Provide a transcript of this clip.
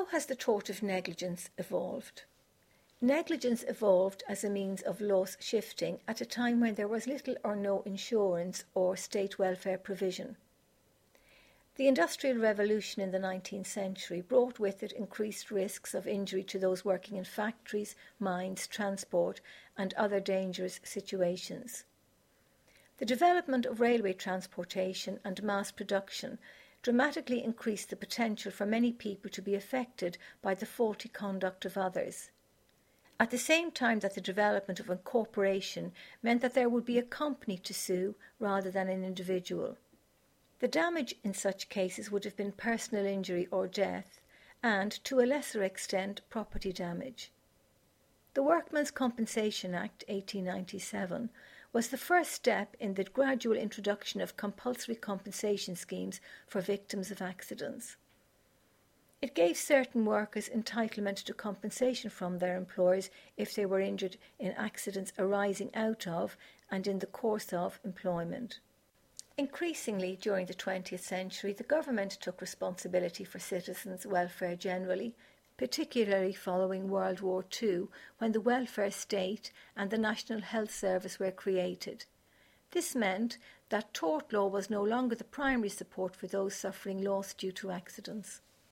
How has the tort of negligence evolved? Negligence evolved as a means of loss shifting at a time when there was little or no insurance or state welfare provision. The Industrial Revolution in the 19th century brought with it increased risks of injury to those working in factories, mines, transport, and other dangerous situations. The development of railway transportation and mass production dramatically increased the potential for many people to be affected by the faulty conduct of others. At the same time that the development of incorporation meant that there would be a company to sue rather than an individual. The damage in such cases would have been personal injury or death, and, to a lesser extent, property damage. The Workmen's Compensation Act 1897 was the first step in the gradual introduction of compulsory compensation schemes for victims of accidents. It gave certain workers entitlement to compensation from their employers if they were injured in accidents arising out of and in the course of employment. Increasingly, during the 20th century, the government took responsibility for citizens' welfare generally, particularly following World War II, when the welfare state and the National Health Service were created. This meant that tort law was no longer the primary support for those suffering loss due to accidents.